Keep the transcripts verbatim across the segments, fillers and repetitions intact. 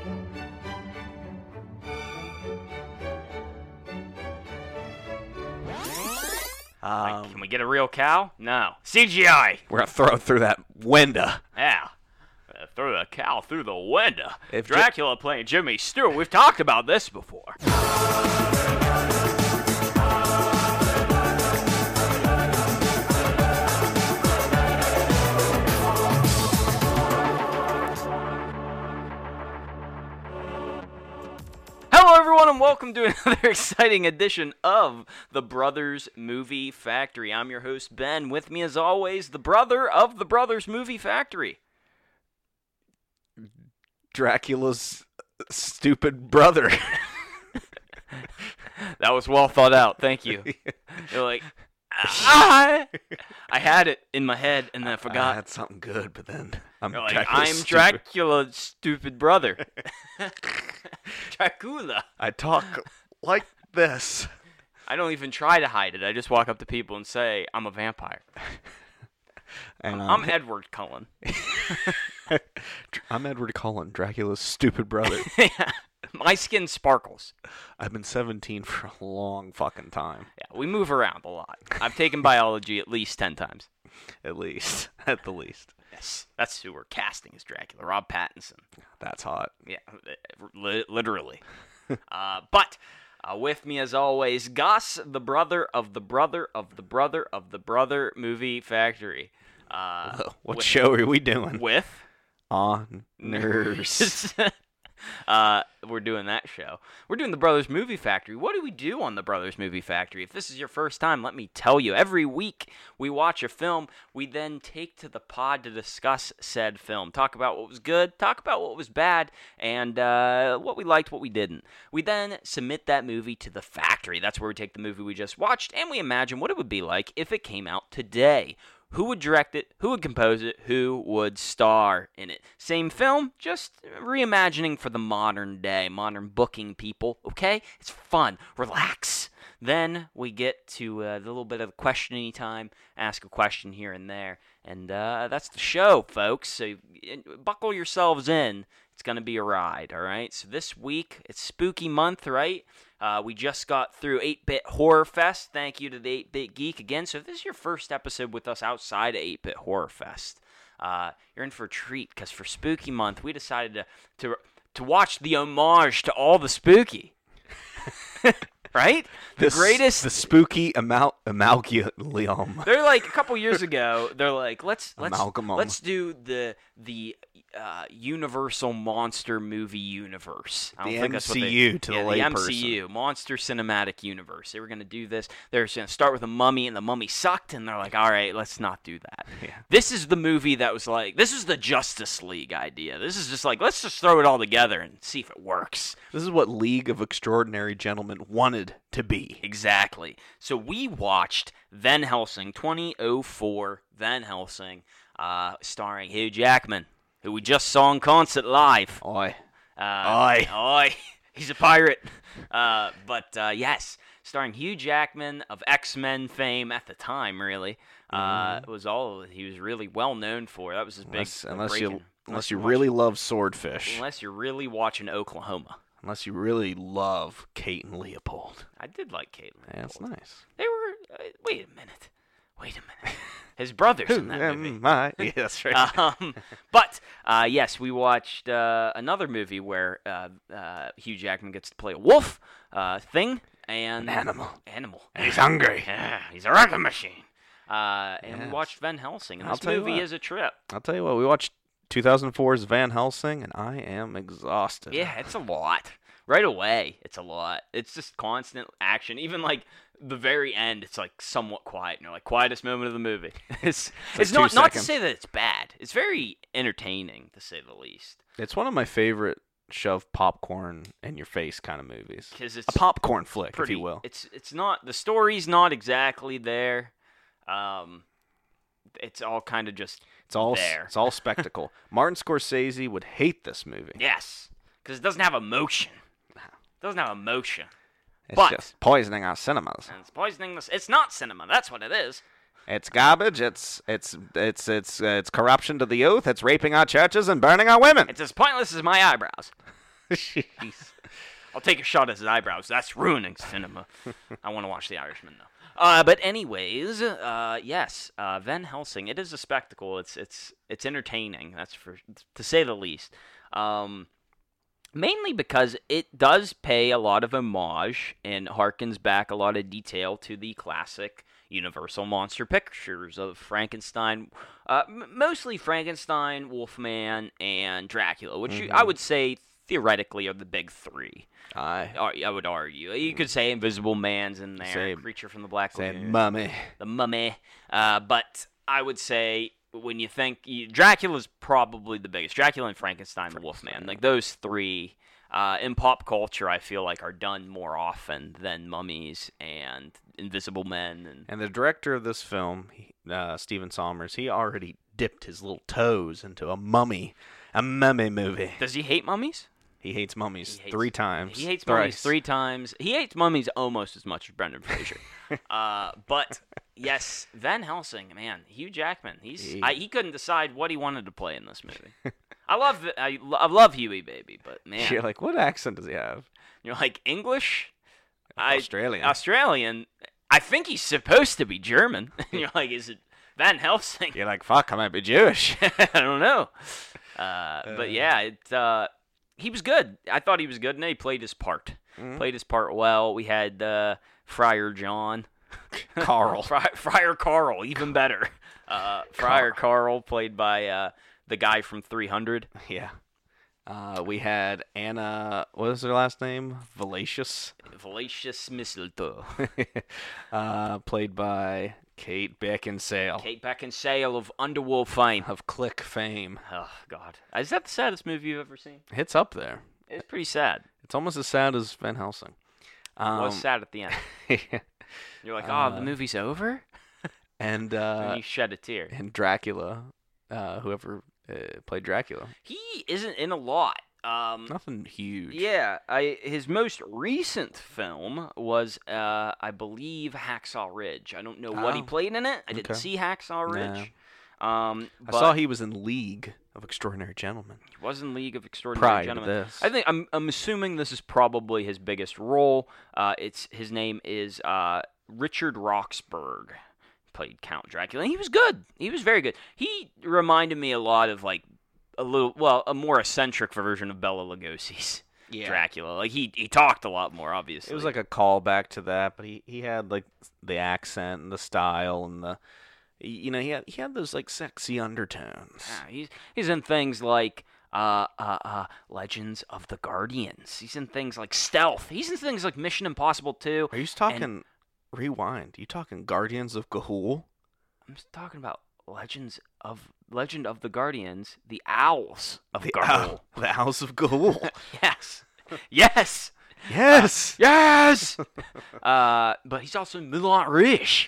Um, like, can we get a real cow? No. C G I! We're going to throw it through that window. Yeah. Uh, throw the cow through the window. If Dracula J- playing Jimmy Stewart. We've talked about this before. Hello, everyone, and welcome to another exciting edition of the Brothers Movie Factory. I'm your host, Ben. With me, as always, the brother of the Brothers Movie Factory. Dracula's stupid brother. That was well thought out. Thank you. You're like, ah! I had it in my head, and then I forgot. I had something good, but then I'm You're like, Dracula's I'm stupid. Dracula's stupid brother. Dracula. I talk like this. I don't even try to hide it. I just walk up to people and say, I'm a vampire. And I'm um, Edward Cullen. I'm Edward Cullen, Dracula's stupid brother. Yeah. My skin sparkles. I've been seventeen for a long fucking time. Yeah, we move around a lot. I've taken biology at least ten times. At least. At the least. Yes, that's who we're casting as Dracula, Rob Pattinson. That's hot. Yeah, li- literally. uh, but uh, with me, as always, Gus, the brother of the brother of the brother of the brother movie factory. Uh, Whoa, what with, show are we doing? With On Nurse. uh, we're doing that show. We're doing the Brothers Movie Factory. What do we do on the Brothers Movie Factory? If this is your first time, let me tell you. Every week we watch a film. We then take to the pod to discuss said film. Talk about what was good, talk about what was bad, and uh, what we liked, what we didn't. We then submit that movie to the factory. That's where we take the movie we just watched, and we imagine what it would be like if it came out today. Who would direct it? Who would compose it? Who would star in it? Same film, just reimagining for the modern day, modern booking people, okay? It's fun. Relax. Then we get to uh, the little bit of questioning time, ask a question here and there, and uh, that's the show, folks. So buckle yourselves in. It's going to be a ride, all right? So this week, it's spooky month, right? Uh, we just got through eight-Bit Horror Fest. Thank you to the eight-Bit Geek again. So if this is your first episode with us outside of eight-Bit Horror Fest, uh, you're in for a treat, because for spooky month, we decided to, to, to watch the homage to all the spooky. Right? The, the greatest... The spooky amal- amalgam. They're like, a couple years ago, they're like, let's let's Amalgamum. let's do the the uh, Universal Monster Movie Universe. I don't The think that's what M C U they, to yeah, the the layperson. M C U, Monster Cinematic Universe. They were going to do this. They were going to start with a mummy, and the mummy sucked, and they're like, all right, let's not do that. Yeah. This is the movie that was like, this is the Justice League idea. This is just like, let's just throw it all together and see if it works. This is what League of Extraordinary Gentlemen wanted to be. Exactly. So we watched Van Helsing, twenty oh four Van Helsing, uh, starring Hugh Jackman, who we just saw in concert live. Oi. Uh, Oi. Oi. He's a pirate. Uh, but, uh, yes, starring Hugh Jackman of X-Men fame at the time, really. Uh, Mm. It was all he was really well known for. That was his big Unless, unless breaking- you unless you're you really watching- love swordfish. Unless you're really watching Oklahoma. Unless you really love Kate and Leopold. I did like Caitlin. Yeah, that's nice. They were. Uh, wait a minute. Wait a minute. His brother's in that am movie. I? Yeah, that's right. um, but uh, yes, we watched uh, another movie where uh, uh, Hugh Jackman gets to play a wolf uh, thing and An animal. Animal. And he's hungry. Yeah, he's a wrecking machine. Uh, and we Yes. watched Van Helsing, and I'll this tell you movie what. is a trip. I'll tell you what, we watched two thousand four's Van Helsing, and I am exhausted. Yeah, it's a lot. Right away, it's a lot. It's just constant action. Even like the very end, it's like somewhat quiet. You know, like quietest moment of the movie. It's It's it's, like not two not to seconds. say that it's bad. It's very entertaining, to say the least. It's one of my favorite shove popcorn in your face kind of movies. Because it's A popcorn flick, pretty. if you will. It's it's not the story's not exactly there. Um, it's all kind of just It's all there. it's all spectacle. Martin Scorsese would hate this movie. Yes, because it doesn't have emotion. It doesn't have emotion. It's but- just poisoning our cinemas. And it's poisoning this. It's not cinema. That's what it is. It's garbage. It's it's it's it's uh, it's corruption to the youth. It's raping our churches and burning our women. It's as pointless as my eyebrows. Jeez. I'll take a shot at his eyebrows. That's ruining cinema. I want to watch The Irishman, though. Uh, but anyways, uh, yes, uh, Van Helsing. It is a spectacle. It's it's it's entertaining. That's for to say the least. Um, mainly because it does pay a lot of homage and harkens back a lot of detail to the classic Universal monster pictures of Frankenstein, uh, m- mostly Frankenstein, Wolfman, and Dracula, which Mm-hmm. you, I would say theoretically are the big three. Aye. I would argue. You could say Invisible Man's in there, Say- Creature from the Black Say Lagoon, mummy. the Mummy. Uh, but I would say when you think you, Dracula's probably the biggest. Dracula and Frankenstein, the Wolfman, like those three uh, in pop culture, I feel like are done more often than mummies and Invisible Men. And And the director of this film, he- uh, Stephen Sommers, he already dipped his little toes into a mummy, a mummy movie. does he hate mummies? He hates mummies He hates- three times. He hates Thrice. mummies three times. He hates mummies almost as much as Brendan Fraser. uh, but yes, Van Helsing, man, Hugh Jackman. He's He- I, he couldn't decide what he wanted to play in this movie. I love I, lo- I love Huey, baby, but man, You're like, what accent does he have? you're like English, I- Australian. Australian. I think he's supposed to be German. And you're like, is it Van Helsing? You're like, fuck, I might be Jewish. I don't know. Uh, but yeah, it. Uh, he was good. I thought he was good, and he played his part. Mhm. Played his part well. We had uh, Friar John. Carl. Fri- Friar Carl, even better. Uh, Friar Carl, played by uh, the guy from three hundred. Yeah. Uh, we had Anna, what is her last name? Valacious. Valacious Mistletoe. uh, played by Kate Beckinsale Kate Beckinsale of Underworld fame. of Click fame. Oh, God. Is that the saddest movie you've ever seen? It's up there. It's pretty sad. It's almost as sad as Van Helsing. Um, It was sad at the end. You're like, oh, uh, the movie's over? and and uh, you shed a tear. and Dracula, uh, whoever uh, played Dracula. He isn't in a lot. Um, Nothing huge. yeah, I his most recent film was, uh, I believe, Hacksaw Ridge. I don't know what he Oh, played in it. I didn't okay. see Hacksaw Ridge. Um, I but saw he was in League of Extraordinary Gentlemen. he was in League of Extraordinary Prior to Gentlemen. this. I think I'm I'm assuming this is probably his biggest role. Uh, it's his name is uh, Richard Roxburgh. Played Count Dracula, and he was good. He was very good. He reminded me a lot of like a little, well, a more eccentric version of Bela Lugosi's Dracula. Like he he talked a lot more, obviously. It was like a callback to that, but he, he had like the accent and the style and the, you know, he had he had those like sexy undertones. yeah, he's he's in things like uh uh uh Legends of the Guardians. He's in things like Stealth. He's in things like Mission Impossible two. Are you talking? Rewind. You talking Guardians of Ga'Hoole? I'm just talking about Legends of Legend of the Guardians, the Owls of The Ga'Hoole. Owl- the House of Ga'Hoole. Yes, yes, Yes. yes. uh, but he's also in Moulin Rouge,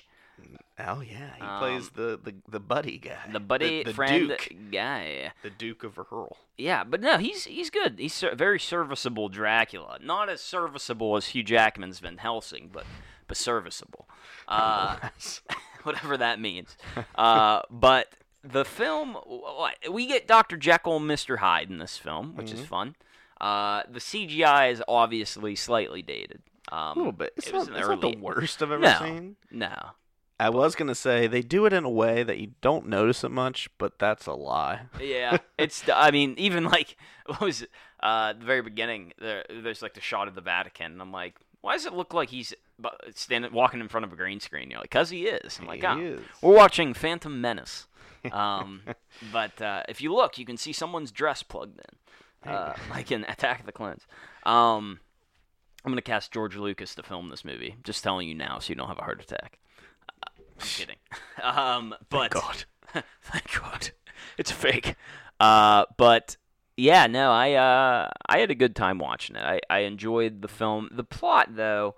Oh yeah, he Um, plays the, the, the buddy guy. the buddy the, the friend Duke, guy. the Duke of Earl. Yeah, but no, he's he's good. He's ser- very serviceable Dracula. Not as serviceable as Hugh Jackman's Van Helsing, but but serviceable. Uh, whatever that means. Uh, but the film, what- we get Doctor Jekyll and Mister Hyde in this film, which is Mhm. fun. Uh, the C G I is obviously slightly dated. Um, A little bit. It's, it not, was in the it's not the early- worst I've ever No. seen. No. I was gonna say they do it in a way that you don't notice it much, but that's a lie. Yeah, it's. I mean, even like what was it? Uh, the very beginning, there, there's like the shot of the Vatican, and I'm like, why does it look like he's bu- standing, walking in front of a green screen? You're like, cause he is. I'm like, He oh, is. we're watching Phantom Menace. Um, but uh, if you look, you can see someone's dress plugged in, uh, like in Attack of the Clones. Um, I'm gonna cast George Lucas to film this movie. Just telling you now, so you don't have a heart attack. Uh, I'm kidding. Um, but God. thank God, it's fake. Uh, but yeah, no, I uh, I had a good time watching it. I, I enjoyed the film. The plot, though.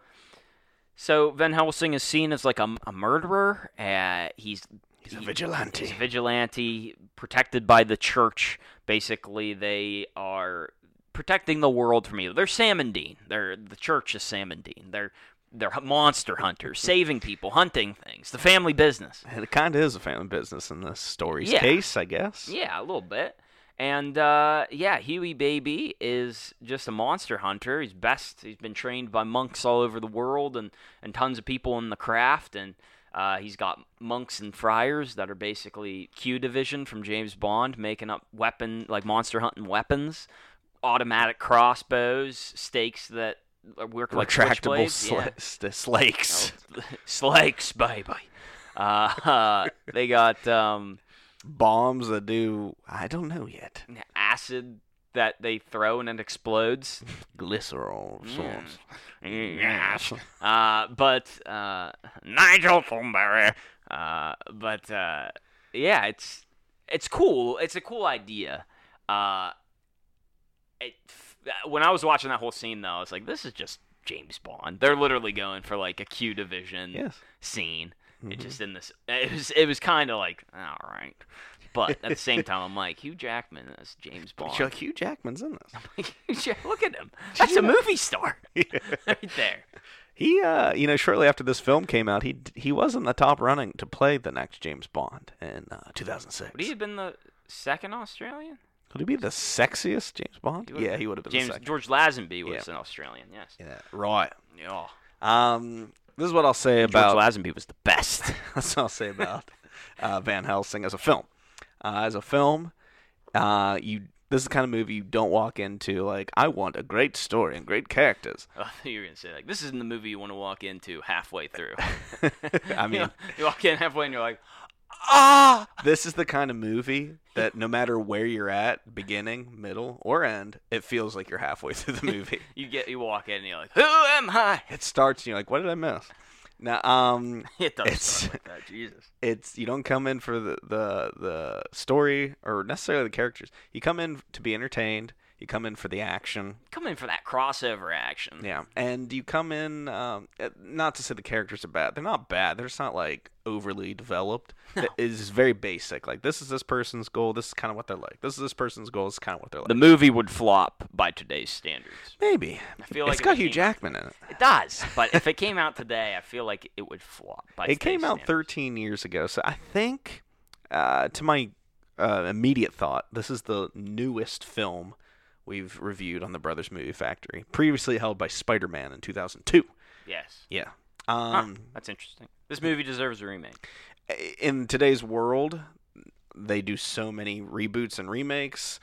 So Van Helsing is seen as like a, a murderer. Uh, he's He's a he- vigilante. He's a vigilante, protected by the church. Basically, they are protecting the world from evil. They're Sam and Dean. They're the church is Sam and Dean. They're they're monster hunters, saving people, hunting things. The family business. And it kind of is a family business in this story's Yeah. case, I guess. Yeah, a little bit. And uh, yeah, Huey Baby is just a monster hunter. He's best. He's been trained by monks all over the world and, and tons of people in the craft. And uh, he's got monks and friars that are basically Q Division from James Bond, making up weapon like monster hunting weapons, automatic crossbows, stakes that work like Retractable switchblades. sl- Yeah. st- slakes. Oh, slakes, baby. Uh, uh, they got. Um, Bombs that do, I don't know yet. acid that they throw and it explodes. Glycerol Mm. sauce. Yes. Uh, but uh, Nigel Thornberry. Uh, but uh, yeah, it's it's cool. It's a cool idea. Uh, it, when I was watching that whole scene, though, I was like, this is just James Bond. They're literally going for like a Q Division Yes. scene. Mhm. It just in this, it was it was kind of like, all right, but at the same time, I'm like, Hugh Jackman as James Bond. Chuck Hugh Jackman's in this. Like, Hugh Jack- look at him. That's a movie star right there. He, uh, you know, shortly after this film came out, he he was in the top running to play the next James Bond in uh, two thousand six. Would he have been the second Australian? Could he be the sexiest James Bond? He would've- Yeah, he would have been James the second. George Lazenby was Yeah. an Australian. Yes. Yeah, right. Yeah. Um, this is what I'll say George about. Lazenby was the best. That's what I'll say about uh, Van Helsing as a film. Uh, as a film, uh, you this is the kind of movie you don't walk into like, I want a great story and great characters. Oh, I thought you were gonna say like this isn't the movie you want to walk into halfway through. I You mean, know, you walk in halfway and you're like, ah, this is the kind of movie that no matter where you're at, beginning, middle, or end, it feels like you're halfway through the movie. you get you walk in and you're like, who am I? It starts and you're like, what did I miss? Now, um, It does It's- start like that. Jesus. it's you don't come in for the, the the story or necessarily the characters. You come in to be entertained. You come in for the action. Come in for that crossover action. Yeah, and you come in. Um, uh, not to say the characters are bad. They're not bad. They're just not like overly developed. No. It is very basic. Like, this is this person's goal. This is kind of what they're like. This is this person's goal. This is kind of what they're like. The movie would flop by today's standards. Maybe. I feel like It's if got it Hugh came- Jackman in it. It does, but if it came out today, I feel like it would flop. By It came today's out standards. thirteen years ago, so I think, uh, to my uh, immediate thought, this is the newest film we've reviewed on the Brothers Movie Factory, previously held by Spider-Man in two thousand two. Yes. Yeah. Huh, Um, that's interesting. This movie deserves a remake. In today's world, they do so many reboots and remakes.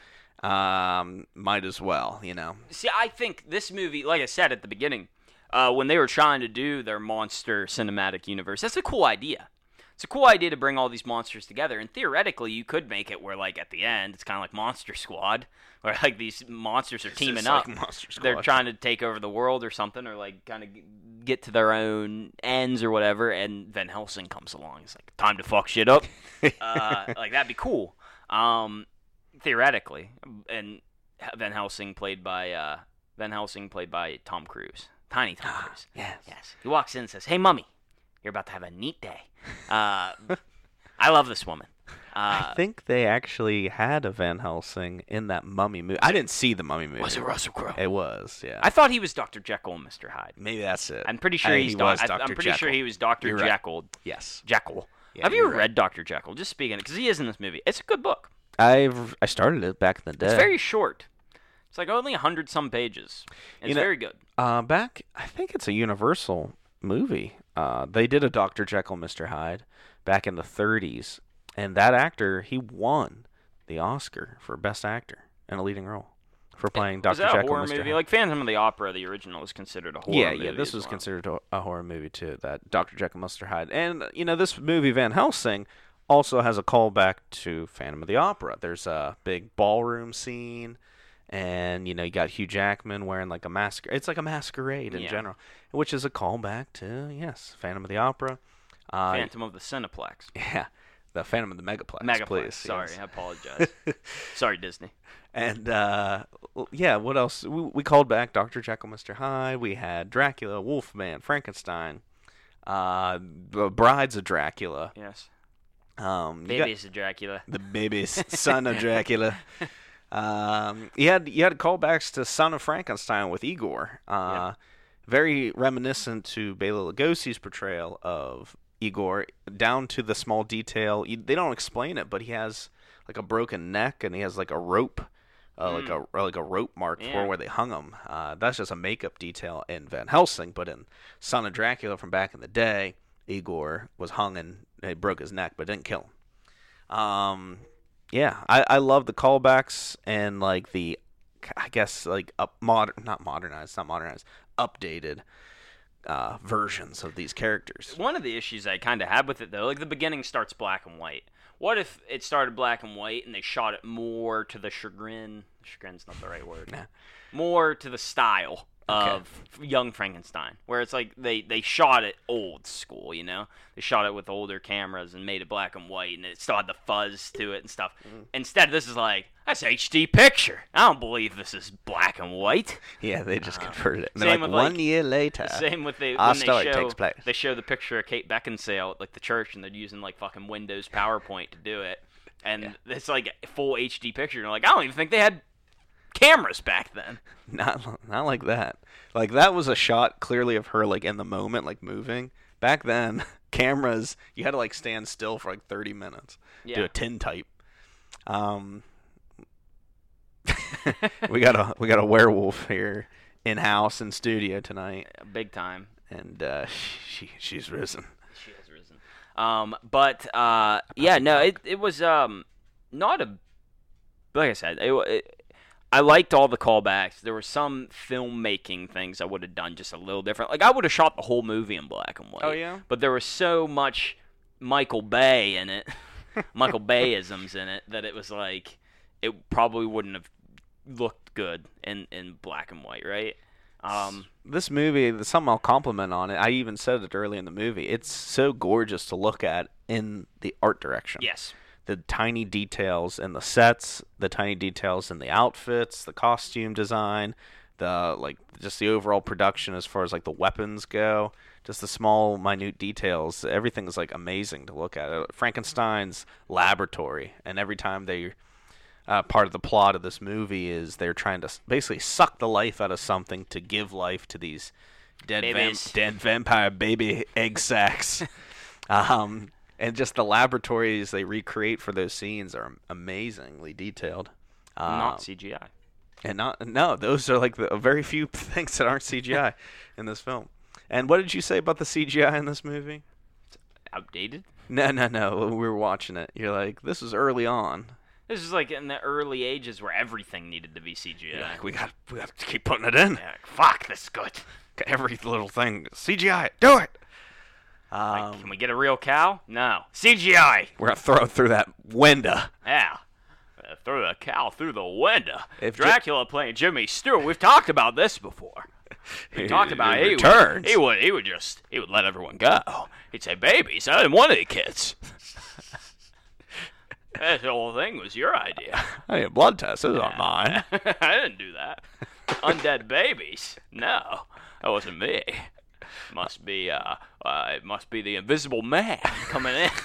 Um, might as well, you know. See, I think this movie, like I said at the beginning, uh, when they were trying to do their monster cinematic universe, that's a cool idea. It's a cool idea to bring all these monsters together, and theoretically, you could make it where, like, at the end, it's kind of like Monster Squad, where, like, these monsters are It's teaming just up. like Monster Squad. They're trying to take over the world or something, or, like, kind of get to their own ends or whatever, and Van Helsing comes along. He's like, time to fuck shit up. uh, like, that'd be cool. Um, theoretically. And Van Helsing played by, uh, Van Helsing played by Tom Cruise. Tiny Tom Cruise. Yes. Yes. He walks in and says, "Hey, mummy, you're about to have a neat day." Uh, I love this woman. Uh, I think they actually had a Van Helsing in that Mummy movie. I didn't see the Mummy movie. was it Russell Crowe? It was, yeah. I thought he was Doctor Jekyll and Mister Hyde. Maybe that's it. I'm pretty sure I- he's he doc- was I, Doctor I'm pretty sure Jekyll. he was Doctor You're right. Jekyll. Yes. Jekyll. Yeah, Have you you're ever right. read Doctor Jekyll? Just speaking, because he is in this movie. It's a good book. I've I started it back in the day. It's very short. It's like only a hundred some pages. And You it's know- very good. Uh, back, I think it's a Universal movie. Uh, they did a Doctor Jekyll, Mister Hyde back in the thirties, and that actor, he won the Oscar for Best Actor in a leading role for playing Was Doctor that a Jekyll, horror Mister movie? Hyde. Like Phantom of the Opera, the original is considered a horror yeah, movie. yeah, this as was well. considered a, a horror movie too. That Doctor Jekyll, Mister Hyde, and you know this movie Van Helsing also has a callback to Phantom of the Opera. There's a big ballroom scene. And, you know, you got Hugh Jackman wearing like a masquerade. It's like a masquerade in Yeah. general, which is a callback to, yes, Phantom of the Opera. Uh, Phantom of the Cineplex. Yeah, the Phantom of the Megaplex, Megaplex. please. Sorry, yes. I apologize. Sorry, Disney. And, uh, well, yeah, what else? We, we called back Doctor Jekyll, Mister Hyde. We had Dracula, Wolfman, Frankenstein, uh, the Brides of Dracula. Yes. Um, you got Babies of Dracula. the baby's son of Dracula. Um, you had you had callbacks to Son of Frankenstein with Igor. Uh, Very reminiscent to Bela Lugosi's portrayal of Igor, down to the small detail. You, they don't explain it, but he has like a broken neck, and he has like a rope, uh, Mm. like a or like a rope marked Yeah. for where they hung him. Uh, that's just a makeup detail in Van Helsing, but in Son of Dracula from back in the day, Igor was hung and he broke his neck, but didn't kill him. Um, yeah, I I love the callbacks and like the, I guess like up modern, not modernized, not modernized, updated uh, versions of these characters. One of the issues I kind of had with it, though, like the beginning starts black and white. What if it started black and white and they shot it more to the chagrin? Chagrin's not the right word. Nah. More to the style of Young Frankenstein, where it's like they, they shot it old school, you know? They shot it with older cameras and made it black and white, and it still had the fuzz to it and stuff. Mm-hmm. Instead, this is like, that's H D picture. I don't believe this is black and white. Yeah, they just Uh, converted it. And same they're like, with, one like, year later, Same with the our when they story show takes place. they show the picture of Kate Beckinsale at like the church, and they're using like fucking Windows PowerPoint to do it, and Yeah. it's like a full H D picture. And you're like, I don't even think they had cameras back then. Not not like that. Like that was a shot clearly of her like in the moment, like moving. Back then, cameras you had to like stand still for like thirty minutes. Yeah. Do a tintype. Um, we got a we got a werewolf here in house in studio tonight, Big time. and uh, she she's risen. She has risen. Um, but uh, yeah, no, it it was um not a like I said, it, it I liked all the callbacks. There were some filmmaking things I would have done just a little different. Like I would have shot the whole movie in black and white. Oh, yeah? But there was so much Michael Bay in it, Michael Bayisms in it, that it was like it probably wouldn't have looked good in in black and white, right? Um, This movie, there's something I'll compliment on it. I even said it early in the movie. It's so gorgeous to look at in the art direction. yes. The tiny details in the sets, the tiny details in the outfits, the costume design, the like just the overall production as far as like the weapons go, just the small minute details. Everything's like amazing to look at. Frankenstein's laboratory, and every time they uh, part of the plot of this movie is they're trying to basically suck the life out of something to give life to these dead vam- Babies. dead vampire baby egg sacs. um And just the laboratories they recreate for those scenes are amazingly detailed. Um, Not C G I. and not no, those are like the very few things that aren't C G I in this film. And what did you say about the C G I in this movie? Outdated? No, no, no. When we were watching it, you're like, this is early on. This is like in the early ages where everything needed to be C G I. You're like, we got, we got to keep putting it in. Yeah, like, fuck, this is good. Every little thing, C G I, do it. Like, Um, can we get a real cow? No. C G I! we're gonna throw it through that window. Yeah. Uh, throw the cow through the window. If Dracula playing Jimmy Stewart, we've talked about this before. We He- talked about he it. He would, returns. he would he would just he would let everyone go. He'd say, "Babies, I didn't want any kids." That whole thing was your idea. I need a blood test. This is not mine. I didn't do that. Undead babies? No, that wasn't me. Must be uh, uh it must be the Invisible Man coming in.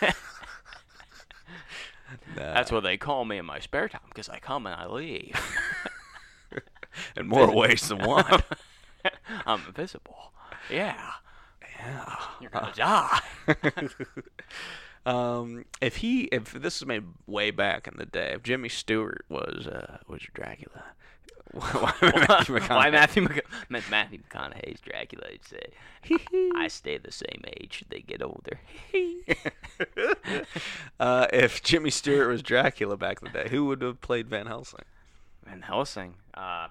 Nah. That's what they call me in my spare time because I come and I leave. in more ways than one. I'm invisible. Yeah. Yeah. You're gonna die. Um, if he, if this was made way back in the day, if Jimmy Stewart was uh, was Dracula, why Matthew Why McConaughey? Matthew McConaughey? Matthew McConaughey's Dracula. He'd say, "I stay the same age. They get older." uh, if Jimmy Stewart was Dracula back in the day, who would have played Van Helsing? Van Helsing. Uh,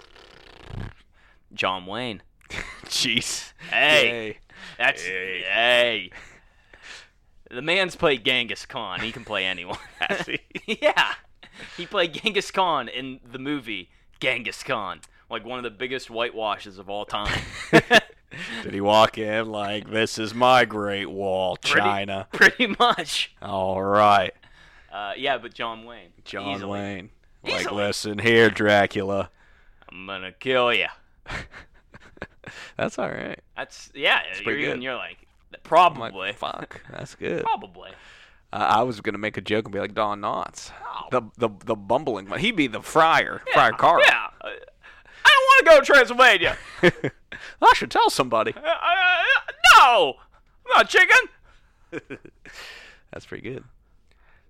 John Wayne. Jeez. Hey, Yay. that's Hey. hey. The man's played Genghis Khan. He can play anyone. Has he? Yeah, he played Genghis Khan in the movie Genghis Khan, like one of the biggest whitewashes of all time. Did he walk in like, this is my Great Wall, Pretty- China? Pretty much. All right. Uh, yeah, but John Wayne. John Easily. Wayne. Like, Easily. listen here, Dracula. I'm gonna kill you. That's all right. That's yeah. You're pretty even good. you're like I'm probably. like, fuck. That's good. Probably. Uh, I was gonna make a joke and be like Don Knotts, Oh. the the the bumbling one. He'd be the friar, Friar Carl. Yeah. Uh, I don't want to go to Transylvania. I should tell somebody. Uh, uh, no, I'm not chicken. That's pretty good.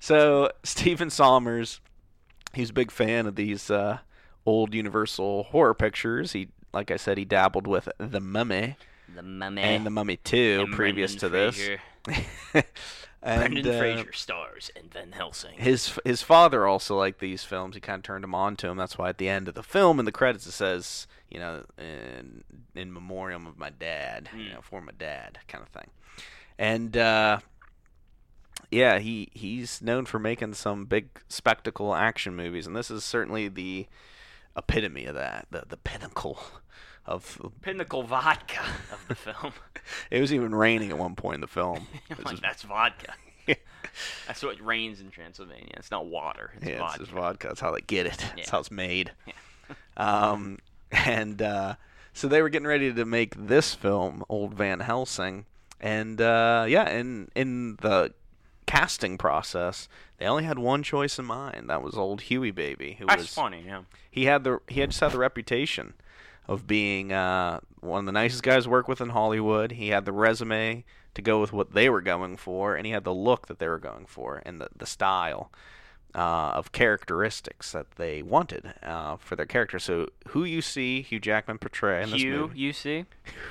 So Stephen Sommers, he's a big fan of these uh, old Universal horror pictures. He, like I said, he dabbled with The Mummy The Mummy and The Mummy two and previous to Brendan this. Fraser. and Brendan uh, Fraser stars in Van Helsing. his his father also liked these films. He kind of turned him on to him. That's why at the end of the film, in the credits, it says, you know, in in memoriam of my dad, Mm. you know, for my dad, kind of thing. And uh, yeah, he he's known for making some big spectacle action movies, and this is certainly the epitome of that, the the pinnacle of. Pinnacle vodka of the film. It was even raining at one point in the film. I'm It like, was- that's vodka. That's what rains in Transylvania. It's not water. It's yeah, vodka. it's just vodka. That's how they get it. That's Yeah. how it's made. Yeah. um, and uh, so they were getting ready to make this film, Old Van Helsing, and uh, yeah, in in the casting process, they only had one choice in mind. That was old Huey Baby, who That's was funny, yeah. he had the he had just had the reputation of being uh, one of the nicest guys to work with in Hollywood. He had the resume to go with what they were going for, and he had the look that they were going for, and the the style uh, of characteristics that they wanted uh, for their character. So who you see Hugh Jackman portray in this Hugh, movie you see?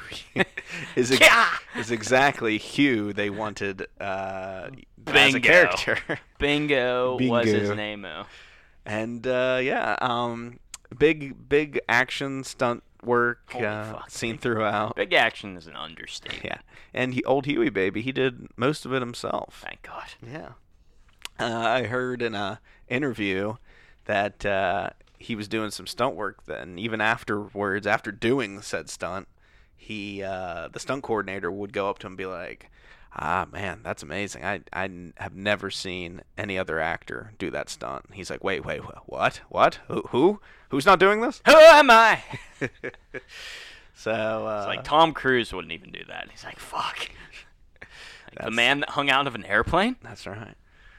is ex- Yeah! is exactly Hugh they wanted uh, as a Bingo. character. Bingo, was his Bingo. name-o. And uh, yeah, um, big big action stunt work Holy uh, fuck, seen big- throughout. Big action is an understatement. Yeah, and he, old Huey Baby, he did most of it himself. Thank God. Yeah, uh, I heard in a interview that uh, he was doing some stunt work. Then even afterwards, after doing said stunt, he uh, the stunt coordinator would go up to him and be like, "Ah, man, that's amazing. I, I n- have never seen any other actor do that stunt." He's like, wait, wait, wha- what? What? Who? Who? Who's not doing this? Who am I? So, uh, It's like Tom Cruise wouldn't even do that. He's like, fuck. Like the That's- man that hung out of an airplane? that's right.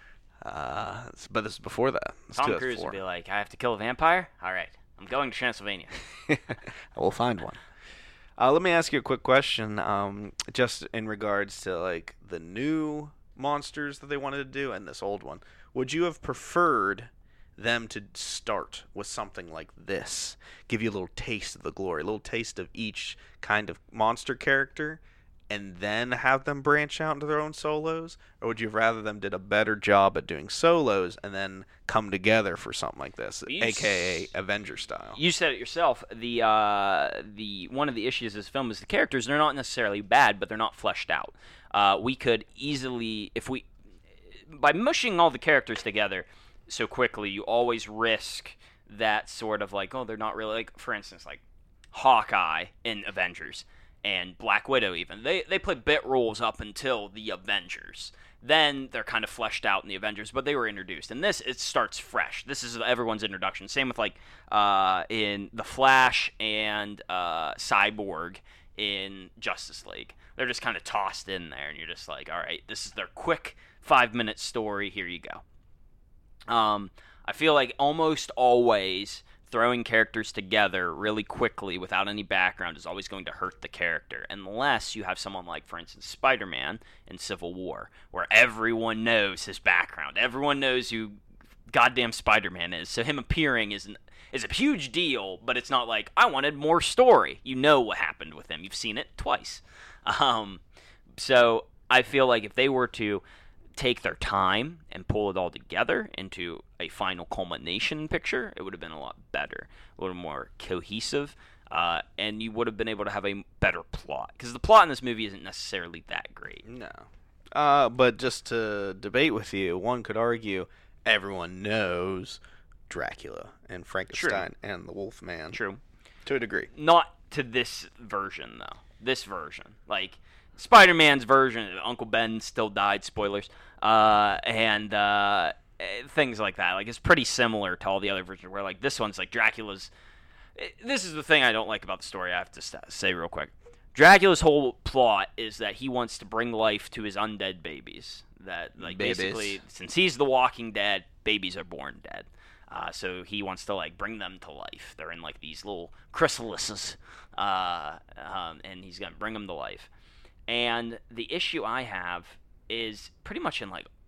Uh, s- but this is before that. It's Tom two thousand Cruise four. would be like, I have to kill a vampire? All right. I'm going to Transylvania. I will find one. Uh, let me ask you a quick question, um, just in regards to like the new monsters that they wanted to do and this old one. Would you have preferred them to start with something like this, give you a little taste of the glory, a little taste of each kind of monster character, and then have them branch out into their own solos? Or would you rather them did a better job at doing solos and then come together for something like this, You aka s- Avenger style? You said it yourself. The uh, the one of the issues of this film is the characters. They're not necessarily bad, but they're not fleshed out. Uh, we could easily, if we, by mushing all the characters together so quickly, you always risk that sort of like, oh, they're not really, like, for instance, like Hawkeye in Avengers and Black Widow even. They they play bit roles up until the Avengers. Then they're kind of fleshed out in the Avengers, but they were introduced. In this, it starts fresh. This is everyone's introduction. Same with like uh, in The Flash and uh, Cyborg in Justice League. They're just kind of tossed in there, and you're just like, all right, this is their quick five-minute story. Here you go. Um, I feel like almost always throwing characters together really quickly without any background is always going to hurt the character, unless you have someone like, for instance, Spider-Man in Civil War, where everyone knows his background. Everyone knows who goddamn Spider-Man is, so him appearing is an, is a huge deal, but it's not like, I wanted more story. You know what happened with him. You've seen it twice. Um, so I feel like if they were to take their time and pull it all together into a final culmination picture, it would have been a lot better, a little more cohesive, uh, and you would have been able to have a better plot. Because the plot in this movie isn't necessarily that great. No. Uh, but just to debate with you, one could argue everyone knows Dracula and Frankenstein and the Wolfman. True. To a degree. Not to this version, though. This version. Like, Spider-Man's version, Uncle Ben still died, spoilers, uh, and uh, things like that. Like, it's pretty similar to all the other versions, where, like, this one's, like, Dracula's... This is the thing I don't like about the story, I have to st- say real quick. Dracula's whole plot is that he wants to bring life to his undead babies. That, like, Babies. basically, since he's the Walking Dead, babies are born dead. Uh, so he wants to, like, bring them to life. They're in, like, these little chrysalises, uh, um, and he's going to bring them to life. And the issue I have is pretty much in, like,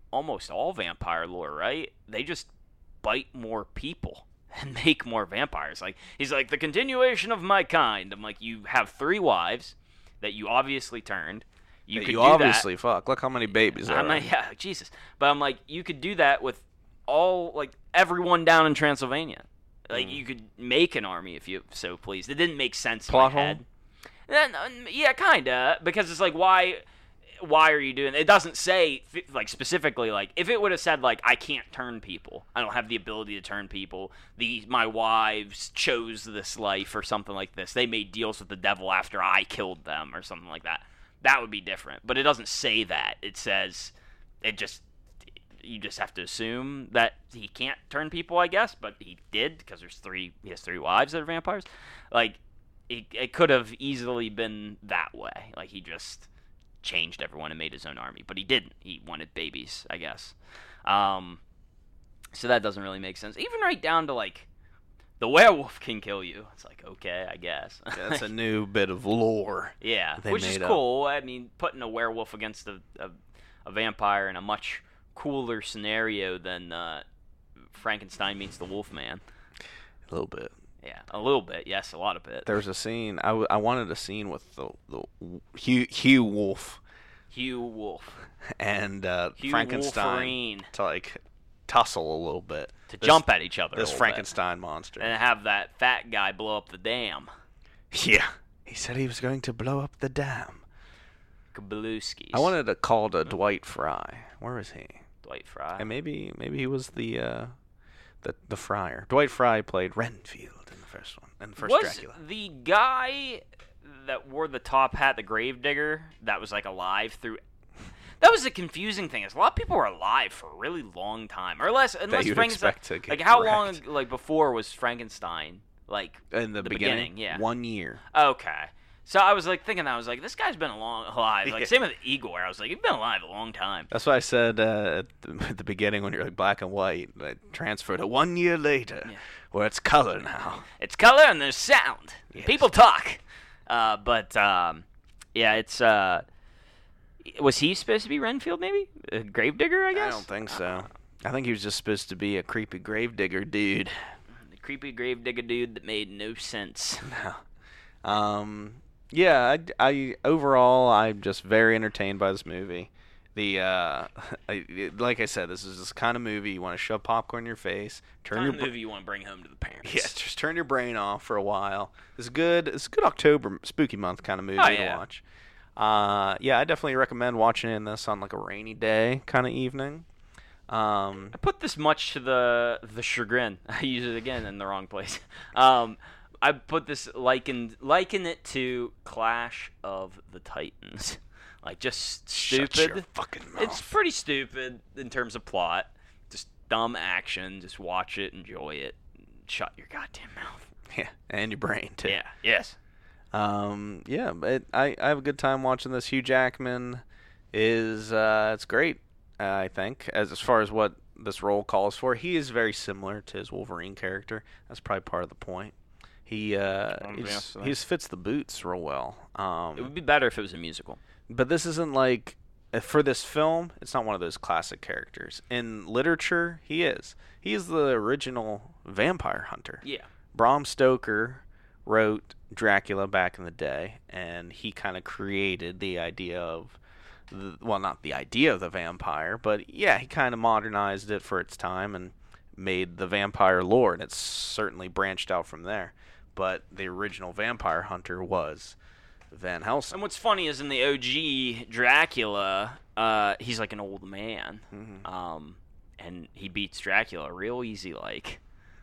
almost all vampire lore, right? They just bite more people and make more vampires. Like he's like the continuation of my kind. I'm like, you have three wives that you obviously turned. You That could you do obviously that. fuck. Look how many babies there I'm are. like, yeah, Jesus. But I'm like, you could do that with all like everyone down in Transylvania. Like Mm. you could make an army if you so pleased. It didn't make sense Plot in my hole? head. Then, uh, yeah, kinda, because it's like why why are you doing it? It doesn't say like specifically like if it would have said like I can't turn people. I don't have the ability to turn people. The my wives chose this life or something like this. They made deals with the devil after I killed them or something like that. That would be different. But it doesn't say that. It says it just you just have to assume that he can't turn people, I guess, but he did because there's three he has three wives that are vampires. Like it, it could have easily been that way. Like he just changed everyone and made his own army, but he didn't. He wanted babies, I guess. Um, so that doesn't really make sense. Even right down to like the werewolf can kill you. It's like okay, I guess. Yeah, that's a new bit of lore. Yeah, they which is made up. cool. I mean, putting a werewolf against a, a, a vampire in a much cooler scenario than uh, Frankenstein meets the Wolfman. A little bit. Yeah, a little bit. Yes, a lot of it. There's a scene. I, w- I wanted a scene with the the Hugh, Hugh Wolf Hugh Wolf. and uh, Hugh Frankenstein Wolverine. to like tussle a little bit. To This- jump at each other. a This little Frankenstein monster. bit. And have that fat guy blow up the dam. Yeah. He said he was going to blow up the dam. Kablooskies. I wanted to call to Dwight Fry. Where is he? Dwight Fry. And maybe maybe he was the uh, the the friar. Dwight Fry played Renfield in the first one, in the first was Dracula. the guy that wore the top hat, the gravedigger, that was like alive through? That was a confusing thing. Is a lot of people were alive for a really long time, or less. Unless you'd Frankenstein, expect to get like how long, wrecked. like before was Frankenstein? Like In the, the beginning, beginning, yeah. one year. okay. So I was like thinking that I was like, this guy's been a long alive. Like Yeah. same with Igor. I was like, he's been alive a long time. That's what I said uh, at, the, at the beginning when you're like black and white. I transfer to one year later, Yeah. where it's color now. It's color and there's sound. Yes. People talk. Uh, but um, yeah, it's uh, was he supposed to be Renfield? Maybe a gravedigger, I guess. I don't think so. I think he was just supposed to be a creepy gravedigger dude. The creepy gravedigger dude that made no sense. No. Um. Yeah. I, I overall I'm just very entertained by this movie. The uh, I, like I said, this is this kind of movie you want to shove popcorn in your face, turn Kind your of br- movie you want to bring home to the parents. yeah, just turn your brain off for a while. It's good. It's a good October spooky month kind of movie Oh, to yeah. watch. Uh, yeah, I definitely recommend watching this on like a rainy day kind of evening. Um, I put this much to the the chagrin. I use it again in the wrong place. Um, I put this likened liken it to Clash of the Titans. Like just stupid. Shut your fucking mouth. It's pretty stupid in terms of plot. Just dumb action. Just watch it, enjoy it. Shut your goddamn mouth. Yeah, and your brain too. Yeah. Yes. Um, yeah, but I, I have a good time watching this. Hugh Jackman is uh, it's great. Uh, I think as as far as what this role calls for, he is very similar to his Wolverine character. That's probably part of the point. He uh, Um, he yeah, just, so he just fits the boots real well. It Um, would be better if it was a musical. but this isn't like uh, for this film. It's not one of those classic characters. In literature, he is. He is the original vampire hunter. Yeah. Bram Stoker wrote Dracula back in the day, and he kind of created the idea of, the, well, not the idea of the vampire, but yeah, he kind of modernized it for its time and made the vampire lore, and it's certainly branched out from there. But the original vampire hunter was Van Helsing. And what's funny is in the O G Dracula, uh, he's like an old man. Mhm. Um, and he beats Dracula real easy, like.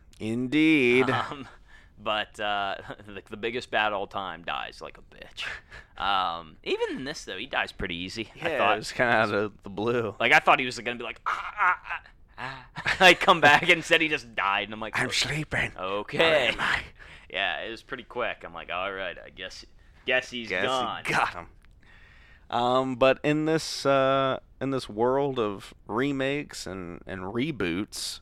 Indeed. Um, but uh, the, the biggest bad all time dies like a bitch. Um, even in this though, he dies pretty easy. I yeah, thought. it was kind of out of the blue. Like I thought he was gonna be like, ah, ah, ah, ah. Like come back, and instead he just died, and I'm like, I'm sleeping. okay. Where am I? Yeah, it was pretty quick. I'm like, all right, I guess, guess he's Guess gone. you got him. Um, but in this uh, in this world of remakes and, and reboots,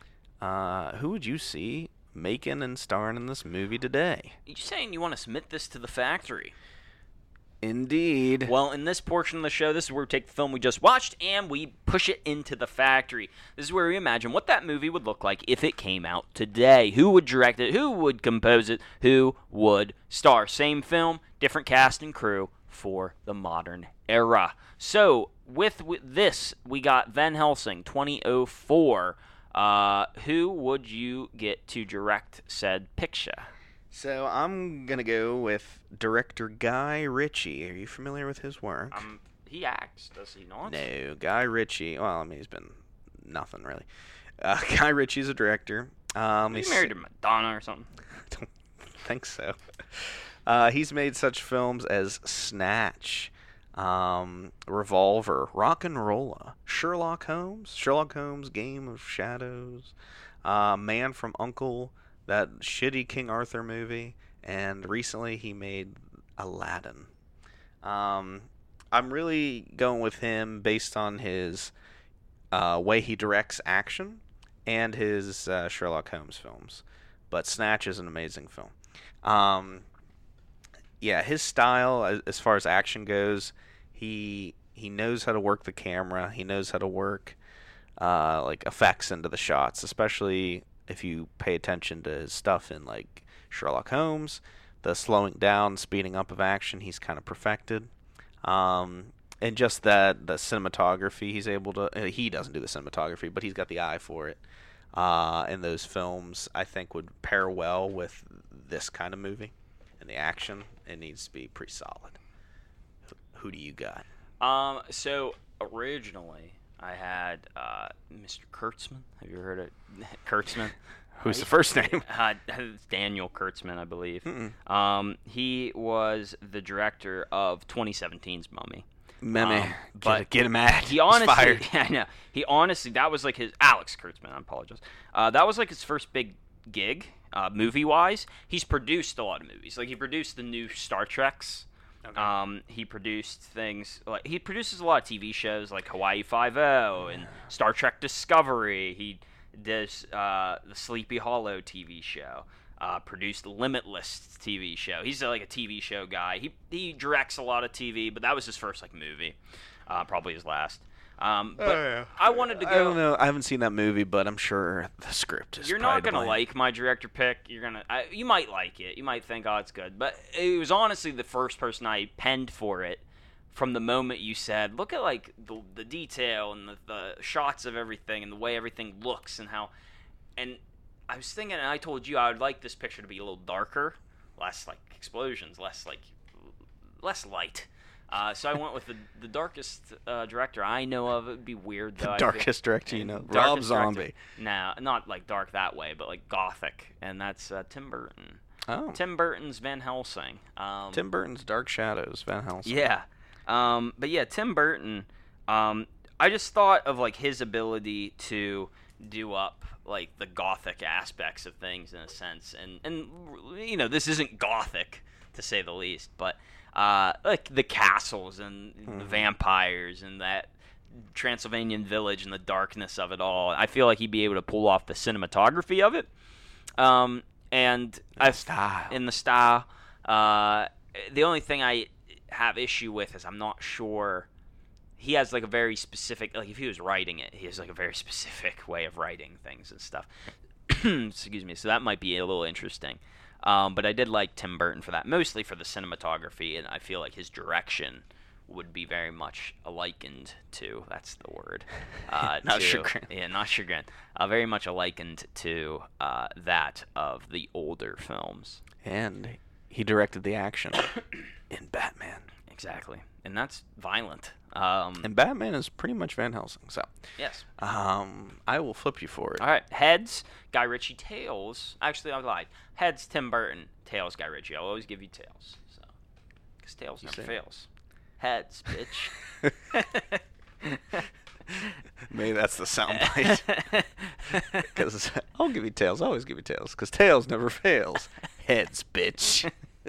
uh, who would you see making and starring in this movie today? You saying you want to submit this to the factory? Indeed. Well, in this portion of the show, this is where we take the film we just watched and we push it into the factory. This is where we imagine what that movie would look like if it came out today. Who would direct it? Who would compose it? Who would star? Same film, different cast and crew for the modern era. So, with, with this, we got Van Helsing, twenty oh four. Uh, who would you get to direct said picture? So I'm going to go with director Guy Ritchie. Are you familiar with his work? Um, he acts, does he not? No, Guy Ritchie. Well, I mean, he's been nothing, really. Uh, Guy Ritchie's a director. Um, He's he's married to Madonna or something. I don't think so. Uh, he's made such films as Snatch, um, Revolver, Rock and Rolla, Sherlock Holmes, Sherlock Holmes, Game of Shadows, uh, Man from U N C L E, that shitty King Arthur movie, and recently he made Aladdin. Um, I'm really going with him based on his uh, way he directs action and his uh, Sherlock Holmes films. But Snatch is an amazing film. Um, yeah, his style as far as action goes, he he knows how to work the camera. He knows how to work uh, like effects into the shots, especially if you pay attention to his stuff in like Sherlock Holmes. The slowing down, speeding up of action, he's kind of perfected. Um, and just that the cinematography, he's able to. Uh, he doesn't do the cinematography, but he's got the eye for it. Uh, and those films, I think, would pair well with this kind of movie. And the action, it needs to be pretty solid. Who do you got? Um, so originally I had uh, Mister Kurtzman. Have you heard of Kurtzman? Who's the first name? Uh, it's Daniel Kurtzman, I believe. Mm-mm. Um, he was the director of twenty seventeen's Mummy. Mummy, Um, but but get him mad. He honestly, He's fired. yeah, I know. He honestly, that was like his Alex Kurtzman. I apologize. Uh, that was like his first big gig, uh, movie wise. He's produced a lot of movies. Like he produced the new Star Treks. Okay. Um, he produced things like he produces a lot of T V shows like Hawaii Five-O and Star Trek Discovery. He does uh, the Sleepy Hollow T V show. Uh, produced Limitless T V show. He's uh, like a T V show guy. He he directs a lot of T V, but that was his first like movie, uh, probably his last. Um, but Oh, yeah. I wanted to go. I don't know. I haven't seen that movie, but I'm sure the script is. You're probably not gonna blame. like my director pick. You're gonna. I, you might like it. You might think, oh, it's good. But it was honestly the first person I penned for it. From the moment you said, look at like the the detail and the, the shots of everything and the way everything looks and how, and I was thinking, and I told you I would like this picture to be a little darker, less like explosions, less like less light. Uh, so I went with the the darkest uh, director I know of. It would be weird though. I feel- Darkest director, you know, Darkest Rob director. Zombie. No, not like dark that way, but like gothic, and that's uh, Tim Burton. Oh, Tim Burton's Van Helsing. Um, Tim Burton's Dark Shadows, Van Helsing. Yeah, um, but yeah, Tim Burton. Um, I just thought of like his ability to do up like the gothic aspects of things in a sense, and and you know this isn't gothic to say the least, but uh, like the castles and Mm-hmm. the vampires and that Transylvanian village and the darkness of it all. I feel like he'd be able to pull off the cinematography of it, um, and I style. in the style. Uh, the only thing I have issue with is I'm not sure. He has like a very specific, like if he was writing it, he has like a very specific way of writing things and stuff. Excuse me. So that might be a little interesting. Um, but I did like Tim Burton for that, mostly for the cinematography, and I feel like his direction would be very much likened to, that's the word. Uh, Not to, chagrin. Yeah, not chagrin. Uh, very much likened to uh, that of the older films. And he directed the action in Batman. Exactly. And that's violent. Um, And Batman is pretty much Van Helsing. So, yes. um, I will flip you for it. All right. Heads, Guy Ritchie. Tails. Actually, I lied. Heads, Tim Burton. Tails, Guy Ritchie. I'll always give you tails. So, because tails You never say- fails. Heads, bitch. Maybe that's the soundbite. Because I'll give you tails. I always give you tails. Because tails never fails. Heads, bitch.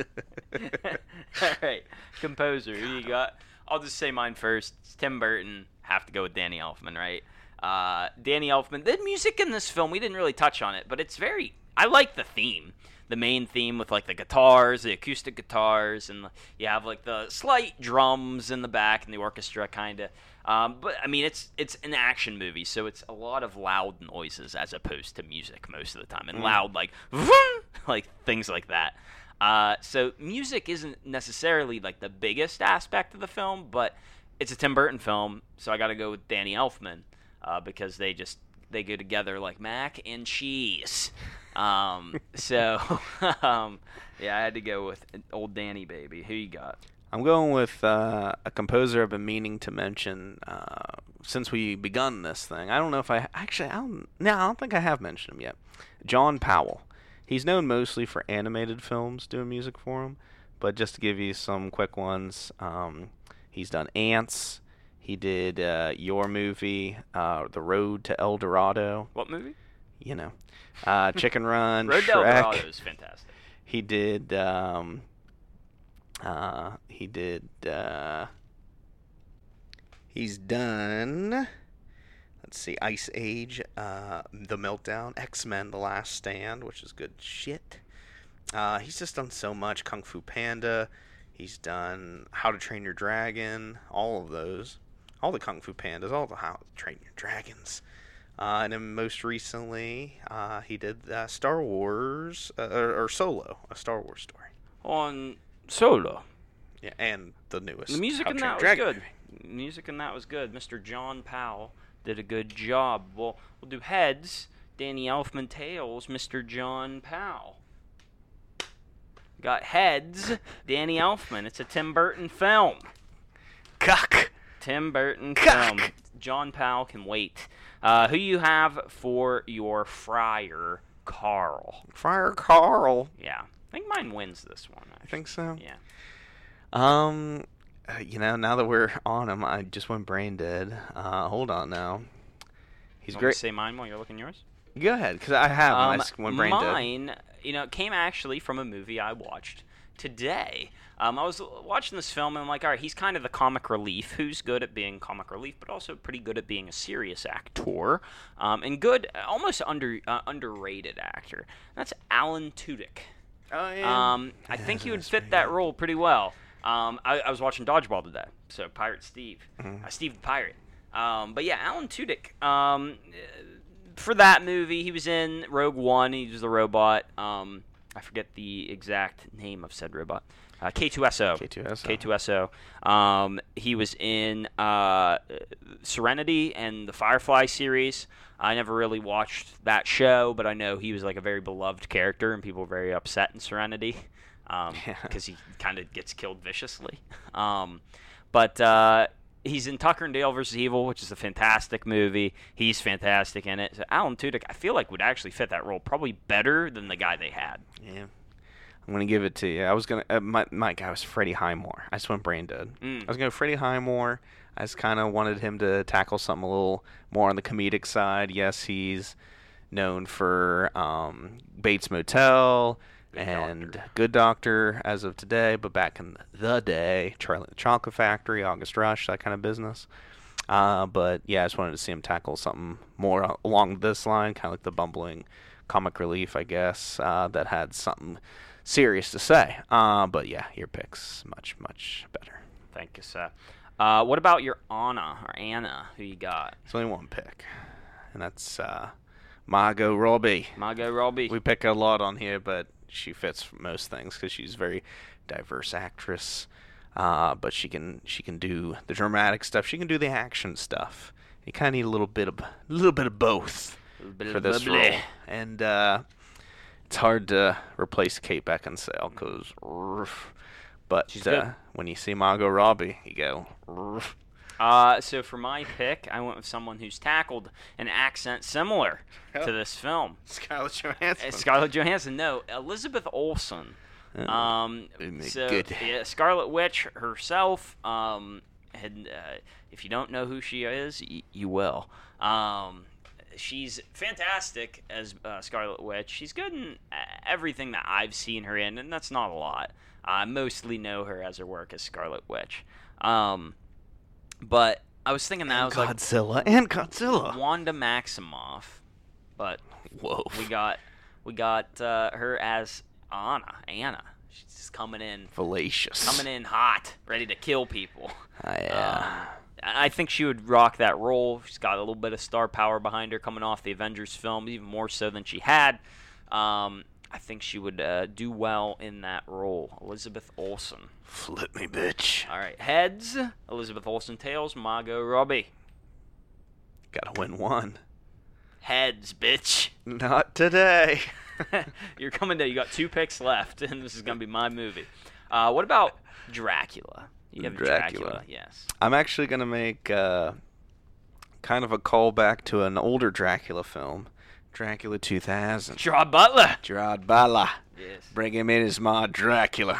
All right. Composer. Who you got? I'll just say mine first. It's Tim Burton. Have to go with Danny Elfman, right? Uh, Danny Elfman. The music in this film, we didn't really touch on it, but it's very. I like the theme. The the main theme with like the guitars, the acoustic guitars, and you have like the slight drums in the back and the orchestra kind of. Um, but I mean, it's it's an action movie, so it's a lot of loud noises as opposed to music most of the time, and Mm. loud like like things like that. Uh, so music isn't necessarily like the biggest aspect of the film, but it's a Tim Burton film, so I got to go with Danny Elfman uh, because they just they go together like mac and cheese. Um, so um, yeah, I had to go with old Danny baby. Who you got? I'm going with uh, a composer I've been meaning to mention uh, since we begun this thing. I don't know if I actually I don't no I don't think I have mentioned him yet. John Powell. He's known mostly for animated films doing music for him, but just to give you some quick ones, um, he's done Ants. He did uh, your movie, uh, The Road to El Dorado. What movie? You know, uh, Chicken Run. Road Shrek. to El Dorado is fantastic. He did. Um, uh, he did. Uh, he's done. Let's see, Ice Age, uh, The Meltdown, X-Men: The Last Stand, which is good shit. Uh, he's just done so much. Kung Fu Panda. He's done How to Train Your Dragon. All of those. All the Kung Fu Pandas. All the How to Train Your Dragons. Uh, and then most recently, uh, he did uh, Star Wars, uh, or, or Solo, a Star Wars story. On Solo. Yeah, and the newest. The music How in to Train that Your was Dragon good. movie. Music in that was good. Mister John Powell did a good job. We'll, we'll do heads. Danny Elfman. Tails. Mister John Powell. Got heads. Danny Elfman. It's a Tim Burton film. Cuck. Tim Burton Cuck. film. John Powell can wait. Uh, who you have for your Friar Carl? Friar Carl. Yeah, I think mine wins this one. Actually. I think so. Yeah. Um, uh, you know, now that we're on him, I just went brain dead. Uh, hold on now. He's You want me great. to say mine while you're looking yours. Go ahead, because I have him. I Um, just went brain dead. mine, you know, came actually from a movie I watched today. Um, I was watching this film and I'm like, all right, he's kind of the comic relief, who's good at being comic relief, but also pretty good at being a serious actor, um, and good, almost under uh, underrated actor. That's Alan Tudyk. Oh yeah. Um, I think he would that's fit pretty that good. role pretty well. Um, I, I was watching Dodgeball today, so Pirate Steve, Mhm. uh, Steve the Pirate. Um, but yeah, Alan Tudyk. Um, for that movie, he was in Rogue One. He was the robot. Um, I forget the exact name of said robot. Uh, K two S O. K two S O. K two S O. Um, he was in uh, Serenity and the Firefly series. I never really watched that show, but I know he was like a very beloved character, and people were very upset in Serenity because Yeah. he kind of gets killed viciously. Um, but uh, he's in Tucker and Dale versus Evil, which is a fantastic movie. He's fantastic in it. So Alan Tudyk, I feel like would actually fit that role probably better than the guy they had. Yeah. I'm gonna give it to you. I was gonna, uh, my my guy was Freddie Highmore. I just went brain dead. Mm. I was gonna go Freddie Highmore. I just kind of wanted him to tackle something a little more on the comedic side. Yes, he's known for um, Bates Motel Good and Doctor. Good Doctor as of today, but back in the day, Charlie and the Chocolate Factory, August Rush, that kind of business. Uh, but yeah, I just wanted to see him tackle something more along this line, kind of like the bumbling comic relief, I guess, uh, that had something serious to say. Uh, but yeah, your pick's much, much better. Thank you, sir. Uh, what about your Anna or Anna? Who you got? There's only one pick, and that's uh, Margot Robbie. Margot Robbie. We pick a lot on here, but she fits for most things because she's a very diverse actress. Uh, but she can she can do the dramatic stuff. She can do the action stuff. You kind of need a little bit of a little bit of both bit for of this bubbly. role, and uh, it's hard to replace Kate Beckinsale because. But She's uh, good. when you see Margot Robbie, you go. "Rrr." Uh, so for my pick, I went with someone who's tackled an accent similar Oh. to this film. Scarlett Johansson. Uh, Scarlett Johansson. No, Elizabeth Olsen. Oh, Um, isn't it so good? yeah, Scarlet Witch herself. Um, and uh, if you don't know who she is, y- you will. Um, she's fantastic as uh, Scarlet Witch. She's good in uh, everything that I've seen her in, and that's not a lot. I mostly know her as her work as Scarlet Witch. Um, but I was thinking that I was like Godzilla and Godzilla. Wanda Maximoff, but Whoa. we got we got uh, her as Anna. Anna. She's just coming in. Fallacious. Coming in hot, ready to kill people. Uh, yeah. Um, I think she would rock that role. She's got a little bit of star power behind her coming off the Avengers film, even more so than she had. Um, I think she would uh, do well in that role. Elizabeth Olsen. Flip me, bitch. All right, heads. Elizabeth Olsen. Tails. Margot Robbie. Gotta win one. Heads, bitch. Not today. You're coming to. You got two picks left, and this is gonna be my movie. Uh, what about Dracula? You have Dracula. Dracula. Yes. I'm actually gonna make uh, kind of a callback to an older Dracula film, Dracula two thousand. Gerard Butler. Gerard Butler. Yes. Bring him in as my Dracula.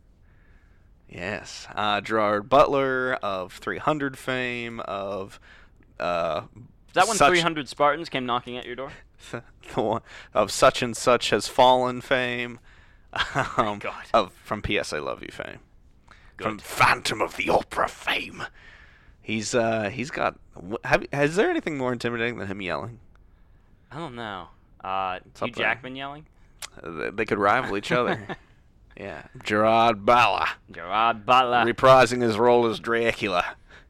Yes. Uh, Gerard Butler of three hundred fame, of... Uh, Is that when such, three hundred Spartans came knocking at your door? the one, of Such and Such Has Fallen fame. Um, God. Of, from P S I Love You fame. Good. From Phantom of the Opera fame. He's uh he's got... Have, has there anything more intimidating than him yelling? I don't know. Uh, Hugh up there. Jackman yelling? Uh, They could rival each other. Yeah. Gerard Butler. Gerard Butler. Reprising his role as Dracula.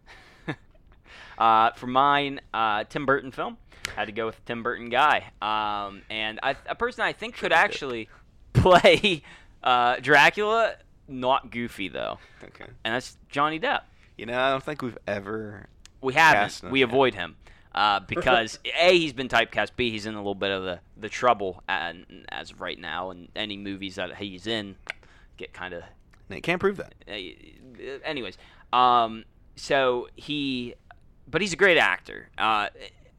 Uh, for mine, uh, Tim Burton film. Had to go with the Tim Burton guy. Um, and I, a person I think could actually play uh, Dracula, not Goofy, though. Okay. And that's Johnny Depp. You know, I don't think we've ever... We Cast haven't. him, We yeah. avoid him. Uh, because, A, he's been typecast. B, he's in a little bit of the, the trouble and, as of right now. And any movies that he's in get kind of... You can't prove that. Uh, anyways, um, so he... But he's a great actor. Uh,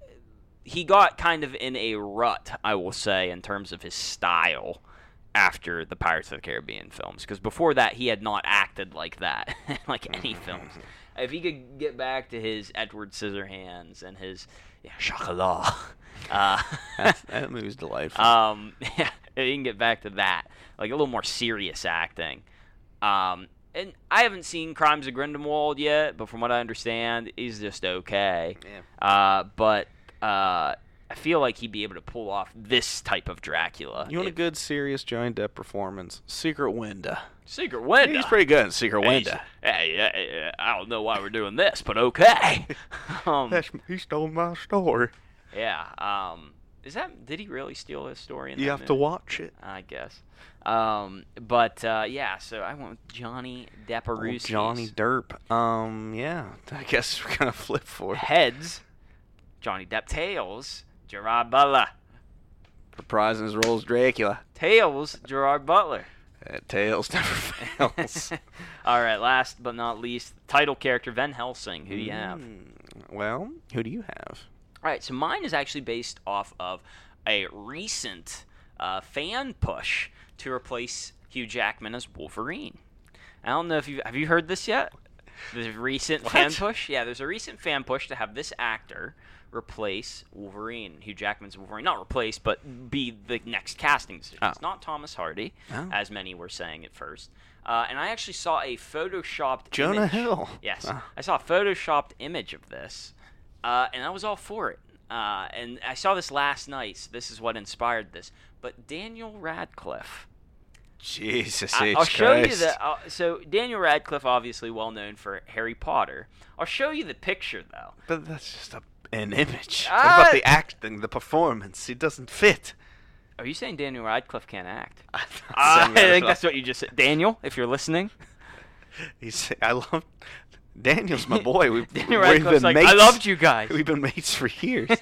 he got kind of in a rut, I will say, in terms of his style after the Pirates of the Caribbean films. Because before that, he had not acted like that, like any films. If he could get back to his Edward Scissorhands and his yeah, Chocolat, uh, That's, that movie's delightful. um, yeah, if he can get back to that, like a little more serious acting. Um, and I haven't seen Crimes of Grindelwald yet, but from what I understand, he's just okay. Yeah. Uh, but uh, I feel like he'd be able to pull off this type of Dracula. You want a if- good, serious Johnny Depp performance? Secret Window. Secret Window? He's pretty good in Secret Window. Hey, hey, hey, I don't know why we're doing this, but okay. um, he stole my story. yeah. Um, is that? Did he really steal his story? In You that have to movie? watch it. I guess. Um, but uh, yeah, so I went with Johnny Depp. Old Johnny Derp. Um, yeah. I guess we're gonna flip for it. Heads, Johnny Depp. Tails, Gerard Butler. Reprising his role as Dracula. Tails, Gerard Butler. Uh, Tails never fails. All right, last but not least, title character Van Helsing. Who do you have? Mm, well, who do you have? All right, so mine is actually based off of a recent uh, fan push to replace Hugh Jackman as Wolverine. I don't know if you have you heard this yet. There's a recent What? fan push. Yeah, there's a recent fan push to have this actor replace Wolverine, Hugh Jackman's Wolverine. Not replace, but be the next casting decision. Oh. It's not Thomas Hardy, Oh. as many were saying at first. Uh, and I actually saw a photoshopped Jonah image. Hill. Yes, Ah. I saw a photoshopped image of this, uh, and I was all for it. Uh, and I saw this last night. So this is what inspired this. But Daniel Radcliffe. Jesus I, H. I'll show you Christ. the. Uh, so Daniel Radcliffe, obviously well known for Harry Potter. I'll show you the picture though. But that's just a, an image. Ah! What about the acting, the performance? He doesn't fit. Are you saying Daniel Radcliffe can't act? I'm not I saying that at think all. that's what you just said. Daniel, if you're listening. He's. I love. Daniel's my boy. We've, Daniel we've Radcliffe's been like, mates. I loved you guys. We've been mates for years.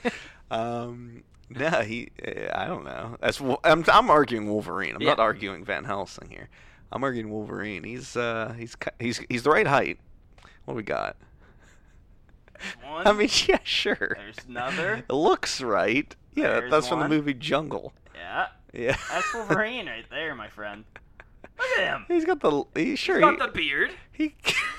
um, no, he. Uh, I don't know. That's. Wo- I'm. I'm arguing Wolverine. I'm Yeah. not arguing Van Helsing here. I'm arguing Wolverine. He's. Uh. He's. ki- He's. He's the right height. What do we got? One. I mean, yeah, sure. There's another. It looks right. Yeah, There's that's from one. the movie Jungle. Yeah. Yeah. That's Wolverine right there, my friend. Look at him. He's got the. He, sure. He's got he, the beard. he.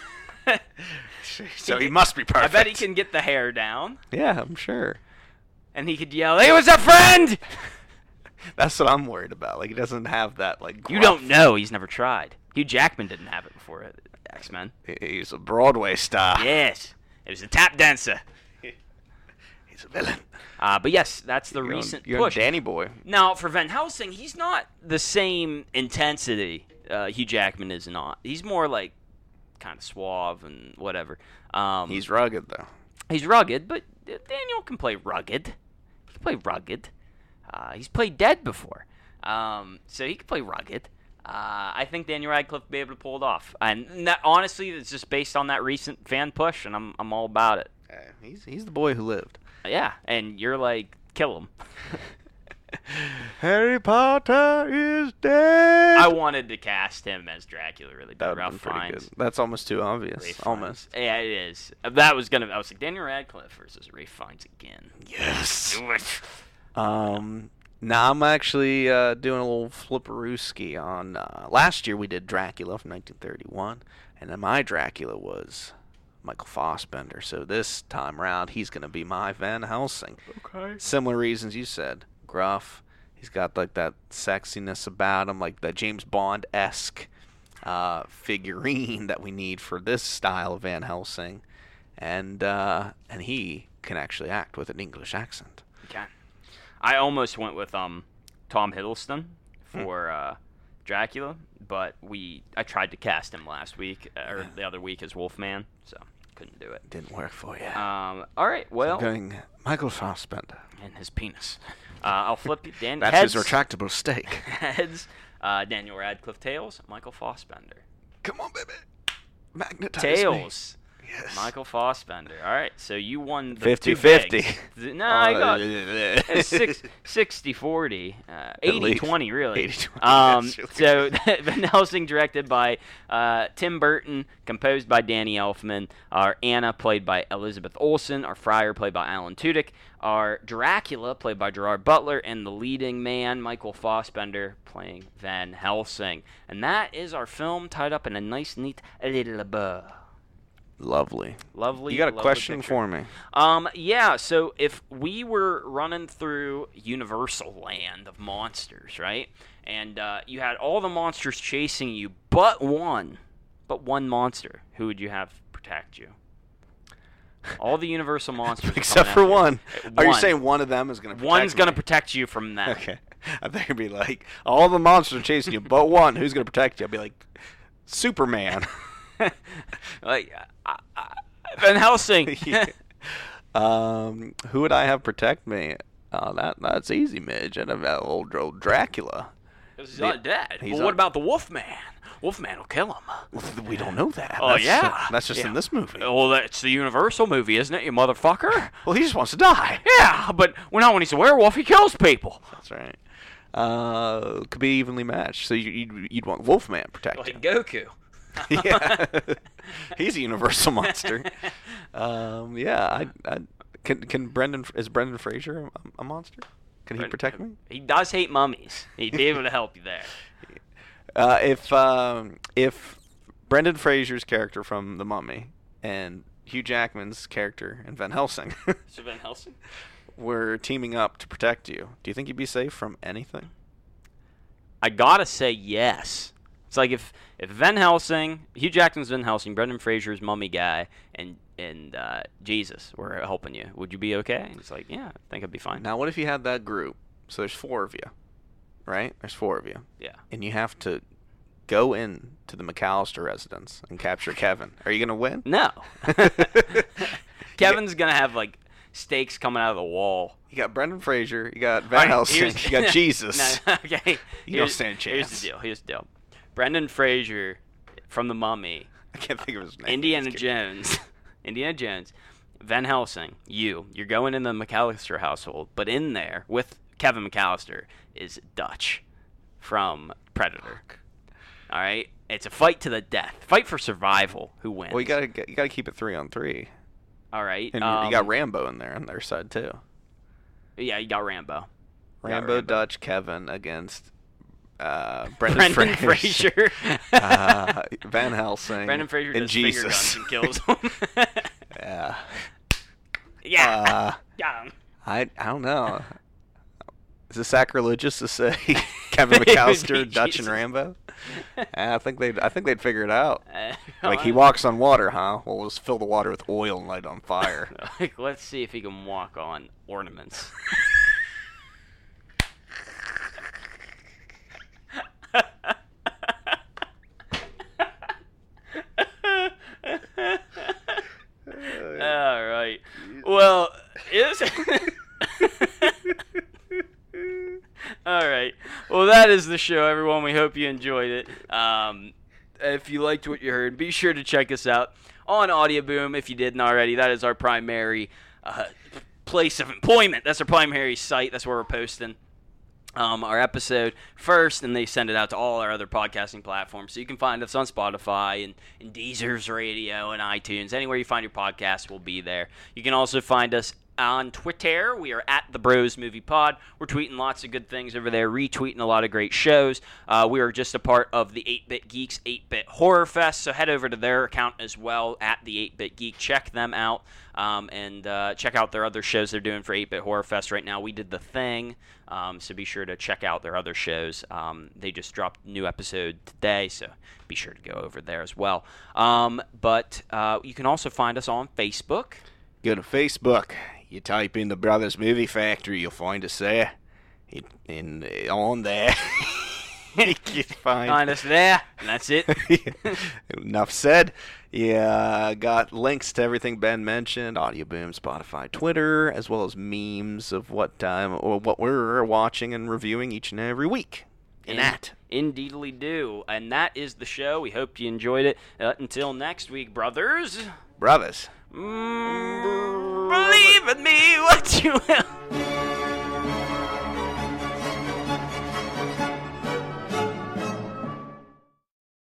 So he must be perfect. I bet he can get the hair down, Yeah, I'm sure. and he could yell, "Hey, what's up, friend?" That's what I'm worried about. Like he doesn't have that like. You gruff- don't know. He's never tried. Hugh Jackman didn't have it before X-Men. He's a Broadway star. Yes. It was a tap dancer. He's he's a villain. Uh, but yes, that's the You're recent on, you're push. on Danny Boy. Now, for Van Helsing, he's not the same intensity uh, Hugh Jackman is not. He's more like kind of suave and whatever. Um, He's rugged, though. He's rugged, but Daniel can play rugged. He can play rugged. Uh, he's played dead before. Um, so he can play rugged. Uh, I think Daniel Radcliffe will be able to pull it off. And that, honestly, it's just based on that recent fan push, and I'm I'm all about it. Uh, he's he's the boy who lived. Yeah, and you're like, kill him. Harry Potter is dead. I wanted to cast him as Dracula, really, That but would Ralph have been pretty Fiennes. good. That's almost too obvious. Ralph Almost. Fiennes. Yeah, it is. That was gonna. I was like Daniel Radcliffe versus Ralph Fiennes again. Yes. Do it. Um. Now I'm actually uh, doing a little flipperooski on. Uh, last year we did Dracula from nineteen thirty-one, and then my Dracula was Michael Fassbender. So this time around, he's gonna be my Van Helsing. Okay. Similar reasons you said. Gruff. He's got like that sexiness about him, like that James Bond-esque uh, figurine that we need for this style of Van Helsing, and uh, and he can actually act with an English accent. Okay. I almost went with um Tom Hiddleston for uh, Dracula, but we I tried to cast him last week uh, or Yeah. the other week as Wolfman, so couldn't do it. Didn't work for you. Um. All right. Well, I'm going Michael Fassbender. and his penis. Uh, I'll flip you. Dan- That's heads, his retractable steak. heads. Uh, Daniel Radcliffe. Tails. Michael Fassbender. Come on, baby. Magnetize Tails. me. Yes. Michael Fassbender. All right, so you won the fifty two fifty. bigs. No, I got Uh, it's six, sixty forty. Uh, eighty twenty, really. eighty twenty, Um, that's really so, Van Helsing, directed by uh, Tim Burton, composed by Danny Elfman. Our Anna, played by Elizabeth Olsen. Our Friar, played by Alan Tudyk. Our Dracula, played by Gerard Butler. And the leading man, Michael Fassbender, playing Van Helsing. And that is our film, tied up in a nice, neat little bow. Lovely. Lovely. You got a lovely question picture. for me? Um, yeah, so if we were running through Universal Land of monsters, right? And uh, you had all the monsters chasing you but one, but one monster, who would you have protect you? All the Universal monsters. are Except coming for after one. you. Are you One. saying one of them is going to protect One's going to me? protect you from them. Okay. I think it'd be like, all the monsters are chasing you, but one. Who's going to protect you? I'd be like, Superman. Like, uh, uh, Van Helsing. Yeah. Um, who would I have protect me? Oh, that that's easy, Midge. I'd have that old, old Dracula. He's The- not dead. he's Well, un- what about the Wolfman? Wolfman will kill him. We don't know that. Oh, That's, yeah. uh, that's just Yeah. in this movie. Well, that's the Universal movie, isn't it, you motherfucker? Well, he just wants to die. Yeah, but well, not when he's a werewolf. He kills people. That's right. Uh, could be evenly matched. So you, you'd, you'd want Wolfman protect Like you. Goku. Yeah, he's a universal monster. Um, yeah, I, I can can Brendan is Brendan Fraser a, a monster? Can he protect me? He does hate mummies. He'd be able to help you there. Uh, if um, if Brendan Fraser's character from The Mummy and Hugh Jackman's character in Van Helsing So Van Helsing? were teaming up to protect you, do you think you'd be safe from anything? I gotta say yes. It's like if if Van Helsing, Hugh Jackman's Van Helsing, Brendan Fraser's mummy guy, and and uh, Jesus were helping you, would you be okay? And it's like, yeah, I think I'd be fine. Now, what if you had that group? So there's four of you, right? There's four of you. Yeah. And you have to go in to the McAllister residence and capture Kevin. Are you gonna win? No. Kevin's gonna have like stakes coming out of the wall. You got Brendan Fraser. You got All Van right, Helsing. here's- You got Jesus. No, okay. You don't Here's- stand a Here's chance. the deal. Here's the deal. Brendan Fraser from The Mummy, I can't think of his name. Indiana Just kidding. Jones, Indiana Jones, Van Helsing. You, you're going in the McAllister household, but in there with Kevin McAllister is Dutch from Predator. All right, it's a fight to the death, fight for survival. Who wins? Well, you gotta get- you gotta keep it three on three, All right, and you- um, you got Rambo in there on their side too. yeah, you got Rambo. You got Rambo, Dutch, Kevin against uh, Brendan Brendan, Fraser. uh, Van Helsing, Brendan Fraser and does finger Jesus. guns and kills them. Yeah. yeah. Uh, Got him. I I don't know. Is it sacrilegious to say Kevin McAllister, Dutch, and Rambo? I think they'd. I think they'd figure it out. Uh, Like, he walks on water, huh? Well, we'll just fill the water with oil and light it on fire. Like, let's see if he can walk on ornaments. All right. Well, is all right. Well, that is the show, everyone. We hope you enjoyed it. Um, if you liked what you heard, be sure to check us out on Audio Boom if you didn't already. That is our primary uh, place of employment. That's our primary site. That's where we're posting um, our episode first, and they send it out to all our other podcasting platforms. So you can find us on Spotify and, and Deezer's Radio and iTunes. Anywhere you find your podcast, we'll be there. You can also find us on Twitter. We are at the Bros Movie Pod. We're tweeting lots of good things over there, retweeting a lot of great shows. Uh, we are just a part of the eight-Bit Geeks eight-Bit Horror Fest, so head over to their account as well, at the eight-Bit Geek. Check them out, um, and uh, check out their other shows they're doing for eight-Bit Horror Fest right now. We did The Thing, um, so be sure to check out their other shows. Um, they just dropped a new episode today, so be sure to go over there as well. Um, but uh, you can also find us on Facebook. Go to Facebook. You type in the Brothers Movie Factory, you'll find us there. It, in on there, you can find Find us there, and that's it. Enough said. Yeah, got links to everything Ben mentioned: Audio Boom, Spotify, Twitter, as well as memes of what time or what we're watching and reviewing each and every week. In, in that, indeedly do, and that is the show. We hope you enjoyed it. Uh, until next week, brothers. Brothers. Mm, believe in me what you will.